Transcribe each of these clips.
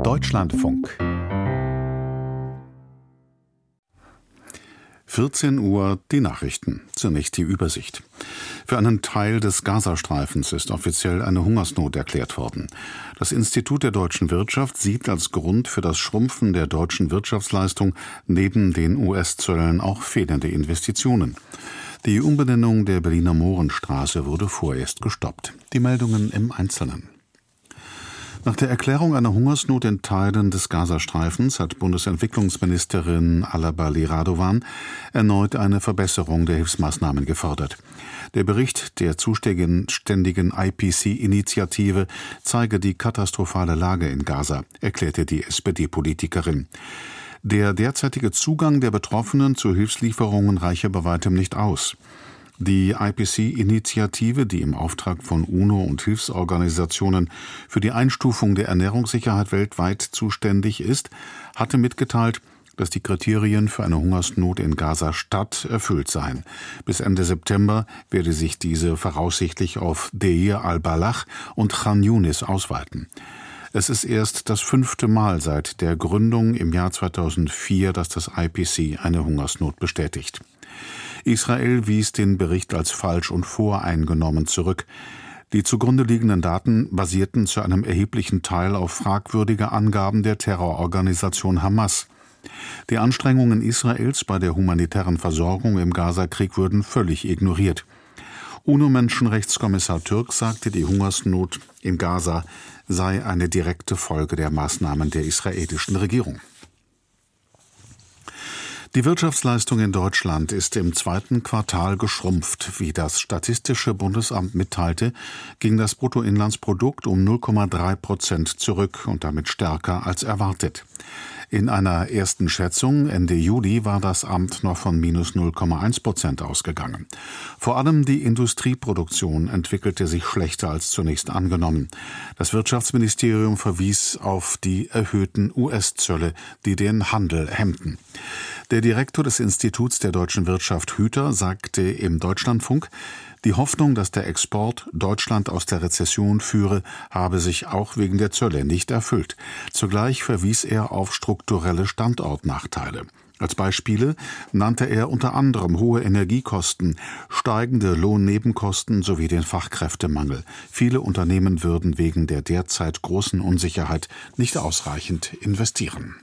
Deutschlandfunk 14 Uhr die Nachrichten. Zunächst die Übersicht. Für einen Teil des Gazastreifens ist offiziell eine Hungersnot erklärt worden. Das Institut der deutschen Wirtschaft sieht als Grund für das Schrumpfen der deutschen Wirtschaftsleistung neben den US-Zöllen auch fehlende Investitionen. Die Umbenennung der Berliner Mohrenstraße wurde vorerst gestoppt. Die Meldungen im Einzelnen. Nach der Erklärung einer Hungersnot in Teilen des Gazastreifens hat Bundesentwicklungsministerin Alabali Radovan erneut eine Verbesserung der Hilfsmaßnahmen gefordert. Der Bericht der zuständigen IPC-Initiative zeige die katastrophale Lage in Gaza, erklärte die SPD-Politikerin. Der derzeitige Zugang der Betroffenen zu Hilfslieferungen reiche bei weitem nicht aus. Die IPC-Initiative, die im Auftrag von UNO und Hilfsorganisationen für die Einstufung der Ernährungssicherheit weltweit zuständig ist, hatte mitgeteilt, dass die Kriterien für eine Hungersnot in Gaza-Stadt erfüllt seien. Bis Ende September werde sich diese voraussichtlich auf Deir al-Balach und Khan Yunis ausweiten. Es ist erst das 5. Mal seit der Gründung im Jahr 2004, dass das IPC eine Hungersnot bestätigt. Israel wies den Bericht als falsch und voreingenommen zurück. Die zugrunde liegenden Daten basierten zu einem erheblichen Teil auf fragwürdige Angaben der Terrororganisation Hamas. Die Anstrengungen Israels bei der humanitären Versorgung im Gazakrieg würden völlig ignoriert. UNO-Menschenrechtskommissar Türk sagte, die Hungersnot in Gaza sei eine direkte Folge der Maßnahmen der israelischen Regierung. Die Wirtschaftsleistung in Deutschland ist im 2. Quartal geschrumpft. Wie das Statistische Bundesamt mitteilte, ging das Bruttoinlandsprodukt um 0,3% zurück und damit stärker als erwartet. In einer ersten Schätzung Ende Juli war das Amt noch von minus 0,1% ausgegangen. Vor allem die Industrieproduktion entwickelte sich schlechter als zunächst angenommen. Das Wirtschaftsministerium verwies auf die erhöhten US-Zölle, die den Handel hemmten. Der Direktor des Instituts der deutschen Wirtschaft Hüter sagte im Deutschlandfunk, die Hoffnung, dass der Export Deutschland aus der Rezession führe, habe sich auch wegen der Zölle nicht erfüllt. Zugleich verwies er auf strukturelle Standortnachteile. Als Beispiele nannte er unter anderem hohe Energiekosten, steigende Lohnnebenkosten sowie den Fachkräftemangel. Viele Unternehmen würden wegen der derzeit großen Unsicherheit nicht ausreichend investieren.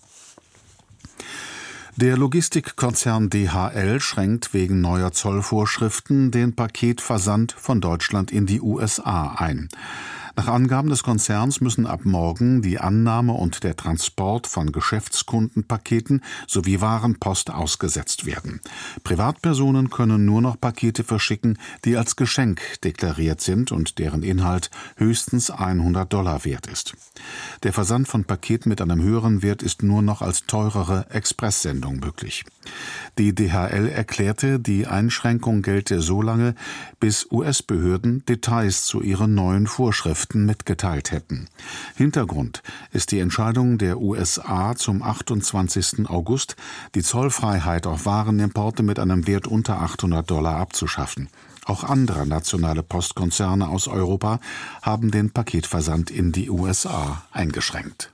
Der Logistikkonzern DHL schränkt wegen neuer Zollvorschriften den Paketversand von Deutschland in die USA ein. Nach Angaben des Konzerns müssen ab morgen die Annahme und der Transport von Geschäftskundenpaketen sowie Warenpost ausgesetzt werden. Privatpersonen können nur noch Pakete verschicken, die als Geschenk deklariert sind und deren Inhalt höchstens $100 wert ist. Der Versand von Paketen mit einem höheren Wert ist nur noch als teurere Expresssendung möglich. Die DHL erklärte, die Einschränkung gelte so lange, bis US-Behörden Details zu ihren neuen Vorschriften mitgeteilt hätten. Hintergrund ist die Entscheidung der USA zum 28. August, die Zollfreiheit auf Warenimporte mit einem Wert unter $800 abzuschaffen. Auch andere nationale Postkonzerne aus Europa haben den Paketversand in die USA eingeschränkt.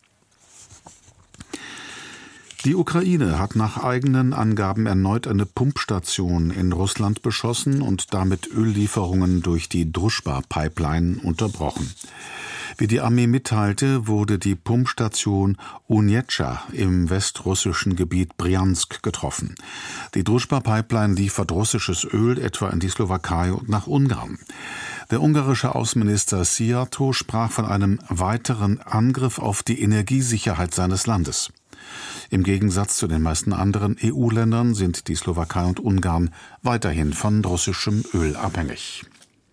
Die Ukraine hat nach eigenen Angaben erneut eine Pumpstation in Russland beschossen und damit Öllieferungen durch die Druschba-Pipeline unterbrochen. Wie die Armee mitteilte, wurde die Pumpstation Onetscha im westrussischen Gebiet Brjansk getroffen. Die Druschba-Pipeline liefert russisches Öl etwa in die Slowakei und nach Ungarn. Der ungarische Außenminister Szijjártó sprach von einem weiteren Angriff auf die Energiesicherheit seines Landes. Im Gegensatz zu den meisten anderen EU-Ländern sind die Slowakei und Ungarn weiterhin von russischem Öl abhängig.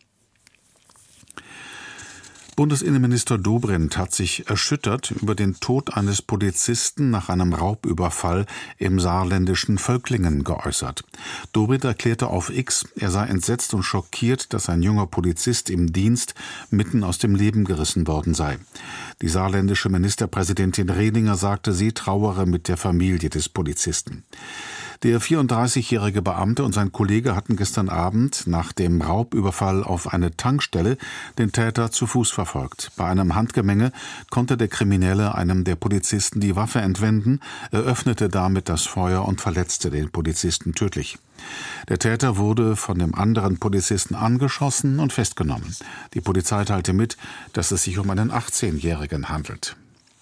Bundesinnenminister Dobrindt hat sich erschüttert über den Tod eines Polizisten nach einem Raubüberfall im saarländischen Völklingen geäußert. Dobrindt erklärte auf X, er sei entsetzt und schockiert, dass ein junger Polizist im Dienst mitten aus dem Leben gerissen worden sei. Die saarländische Ministerpräsidentin Rehlinger sagte, sie trauere mit der Familie des Polizisten. Der 34-jährige Beamte und sein Kollege hatten gestern Abend nach dem Raubüberfall auf eine Tankstelle den Täter zu Fuß verfolgt. Bei einem Handgemenge konnte der Kriminelle einem der Polizisten die Waffe entwenden, eröffnete damit das Feuer und verletzte den Polizisten tödlich. Der Täter wurde von dem anderen Polizisten angeschossen und festgenommen. Die Polizei teilte mit, dass es sich um einen 18-Jährigen handelt.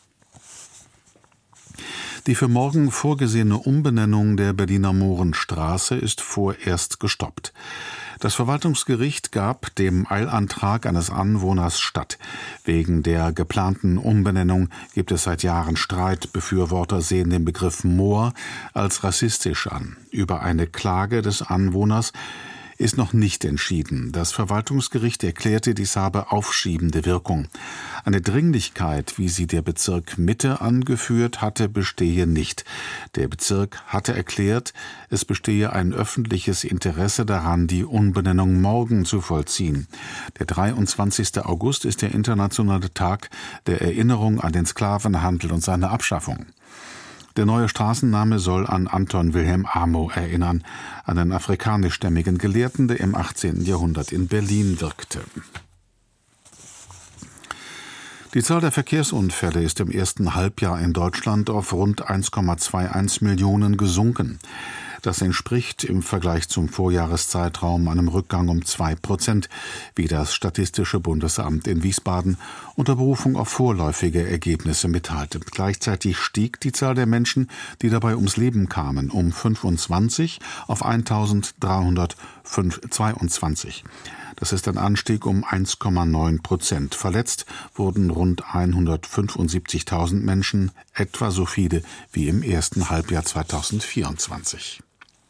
Die für morgen vorgesehene Umbenennung der Berliner Mohrenstraße ist vorerst gestoppt. Das Verwaltungsgericht gab dem Eilantrag eines Anwohners statt. Wegen der geplanten Umbenennung gibt es seit Jahren Streit. Befürworter sehen den Begriff Mohr als rassistisch an. Über eine Klage des Anwohners ist noch nicht entschieden. Das Verwaltungsgericht erklärte, dies habe aufschiebende Wirkung. Eine Dringlichkeit, wie sie der Bezirk Mitte angeführt hatte, bestehe nicht. Der Bezirk hatte erklärt, es bestehe ein öffentliches Interesse daran, die Umbenennung morgen zu vollziehen. Der 23. August ist der internationale Tag der Erinnerung an den Sklavenhandel und seine Abschaffung. Der neue Straßenname soll an Anton Wilhelm Amo erinnern, einen afrikanischstämmigen Gelehrten, der im 18. Jahrhundert in Berlin wirkte. Die Zahl der Verkehrsunfälle ist im ersten Halbjahr in Deutschland auf rund 1,21 Millionen gesunken. Das entspricht im Vergleich zum Vorjahreszeitraum einem Rückgang um 2%, wie das Statistische Bundesamt in Wiesbaden unter Berufung auf vorläufige Ergebnisse mitteilte. Gleichzeitig stieg die Zahl der Menschen, die dabei ums Leben kamen, um 25 auf 1.322. Das ist ein Anstieg um 1,9%. Verletzt wurden rund 175.000 Menschen, etwa so viele wie im ersten Halbjahr 2024.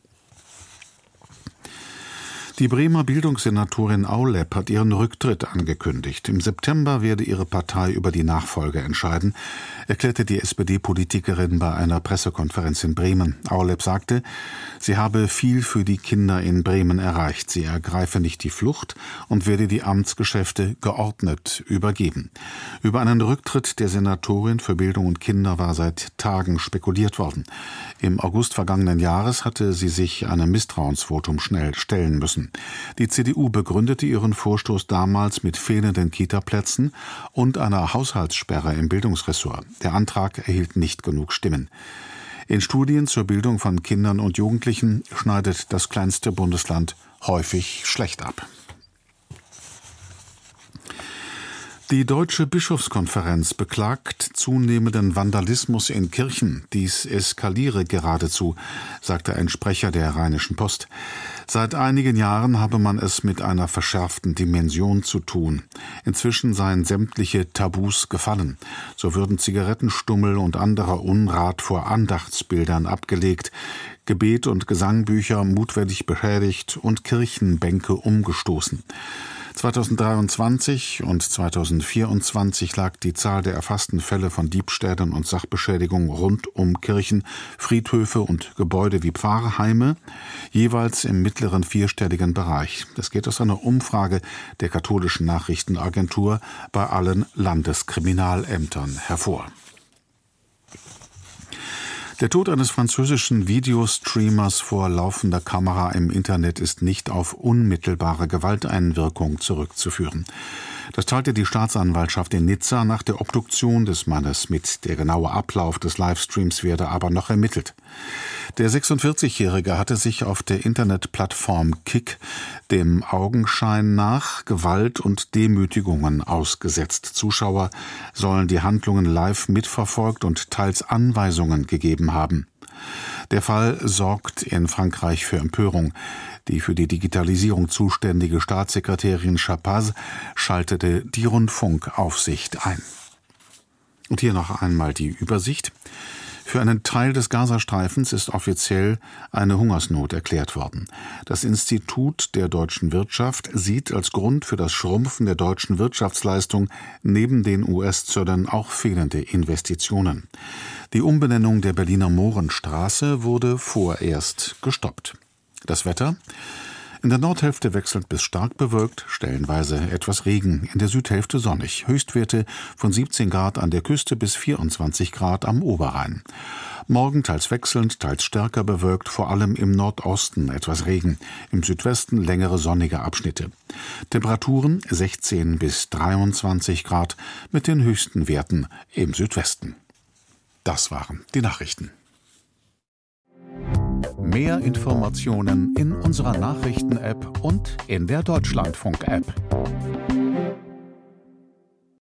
Die Bremer Bildungssenatorin Aulep hat ihren Rücktritt angekündigt. Im September werde ihre Partei über die Nachfolge entscheiden, erklärte die SPD-Politikerin bei einer Pressekonferenz in Bremen. Aulep sagte, sie habe viel für die Kinder in Bremen erreicht. Sie ergreife nicht die Flucht und werde die Amtsgeschäfte geordnet übergeben. Über einen Rücktritt der Senatorin für Bildung und Kinder war seit Tagen spekuliert worden. Im August vergangenen Jahres hatte sie sich einem Misstrauensvotum schnell stellen müssen. Die CDU begründete ihren Vorstoß damals mit fehlenden Kita-Plätzen und einer Haushaltssperre im Bildungsressort. Der Antrag erhielt nicht genug Stimmen. In Studien zur Bildung von Kindern und Jugendlichen schneidet das kleinste Bundesland häufig schlecht ab. Die Deutsche Bischofskonferenz beklagt zunehmenden Vandalismus in Kirchen. Dies eskaliere geradezu, sagte ein Sprecher der Rheinischen Post. Seit einigen Jahren habe man es mit einer verschärften Dimension zu tun. Inzwischen seien sämtliche Tabus gefallen. So würden Zigarettenstummel und anderer Unrat vor Andachtsbildern abgelegt, Gebet und Gesangbücher mutwillig beschädigt und Kirchenbänke umgestoßen. 2023 und 2024 lag die Zahl der erfassten Fälle von Diebstählen und Sachbeschädigung rund um Kirchen, Friedhöfe und Gebäude wie Pfarrheime jeweils im mittleren vierstelligen Bereich. Das geht aus einer Umfrage der katholischen Nachrichtenagentur bei allen Landeskriminalämtern hervor. Der Tod eines französischen Videostreamers vor laufender Kamera im Internet ist nicht auf unmittelbare Gewalteinwirkung zurückzuführen. Das teilte die Staatsanwaltschaft in Nizza nach der Obduktion des Mannes mit. Der genaue Ablauf des Livestreams werde aber noch ermittelt. Der 46-Jährige hatte sich auf der Internetplattform Kick dem Augenschein nach Gewalt und Demütigungen ausgesetzt. Zuschauer sollen die Handlungen live mitverfolgt und teils Anweisungen gegeben haben. Der Fall sorgt in Frankreich für Empörung. Die für die Digitalisierung zuständige Staatssekretärin Chapaz schaltete die Rundfunkaufsicht ein. Und hier noch einmal die Übersicht. Für einen Teil des Gazastreifens ist offiziell eine Hungersnot erklärt worden. Das Institut der deutschen Wirtschaft sieht als Grund für das Schrumpfen der deutschen Wirtschaftsleistung neben den US-Zöllen auch fehlende Investitionen. Die Umbenennung der Berliner Mohrenstraße wurde vorerst gestoppt. Das Wetter? In der Nordhälfte wechselnd bis stark bewölkt, stellenweise etwas Regen, in der Südhälfte sonnig. Höchstwerte von 17 Grad an der Küste bis 24 Grad am Oberrhein. Morgen teils wechselnd, teils stärker bewölkt, vor allem im Nordosten etwas Regen, im Südwesten längere sonnige Abschnitte. Temperaturen 16 bis 23 Grad mit den höchsten Werten im Südwesten. Das waren die Nachrichten. Mehr Informationen in unserer Nachrichten-App und in der Deutschlandfunk-App.